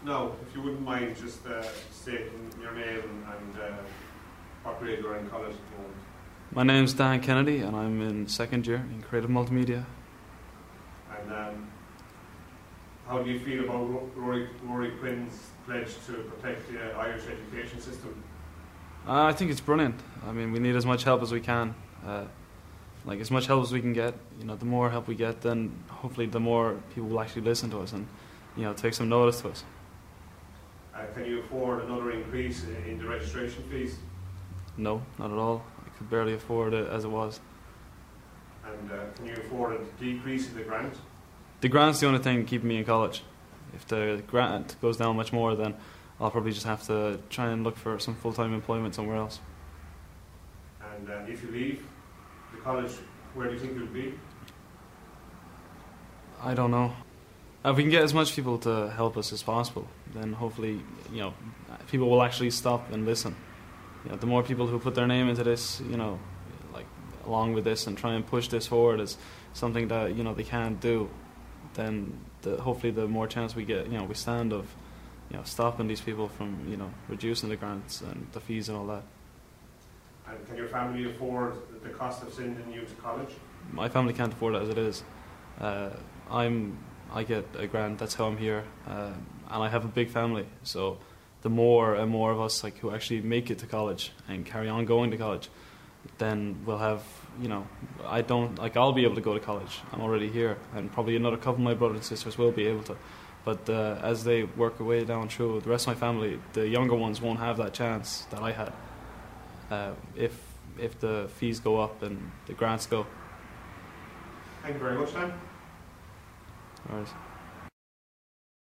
Now, if you wouldn't mind just stating your name and what grade you're in college at the moment. My name's Dan Kennedy and I'm in second year in Creative Multimedia. And how do you feel about Rory Quinn's pledge to protect the Irish education system? I think it's brilliant. I mean, we need as much help as we can. As much help as we can get. The more help we get, then hopefully the more people will actually listen to us and, take some notice to us. Can you afford another increase in the registration fees? No, not at all. I could barely afford it as it was. And can you afford a decrease in the grant? The grant's the only thing keeping me in college. If the grant goes down much more, then I'll probably just have to try and look for some full-time employment somewhere else. And if you leave the college, where do you think you'll be? I don't know. If we can get as much people to help us as possible, then hopefully, people will actually stop and listen. The more people who put their name into this, along with this and try and push this forward as something that, they can't do, then hopefully the more chance we get, we stand of, stopping these people from, reducing the grants and the fees and all that. And can your family afford the cost of sending you to college? My family can't afford it as it is. I get a grant, that's how I'm here, and I have a big family, so the more and more of us who actually make it to college and carry on going to college, then we'll have, I'll be able to go to college. I'm already here, and probably another couple of my brothers and sisters will be able to. But as they work their way down through the rest of my family, the younger ones won't have that chance that I had if the fees go up and the grants go. Thank you very much, Dan. All right.